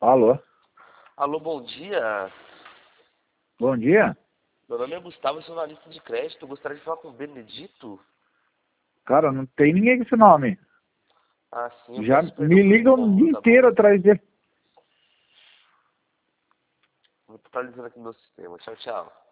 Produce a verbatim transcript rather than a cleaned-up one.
Alô? Alô, bom dia. Bom dia? Meu nome é Gustavo, eu sou analista de crédito. Gostaria de falar com o Benedito. Cara, não tem ninguém com esse nome. Ah, sim, eu Já peço perdão me pelo ligam o incômodo, dia tá bom? inteiro atrás de... Vou atualizando aqui no meu sistema. Tchau, tchau.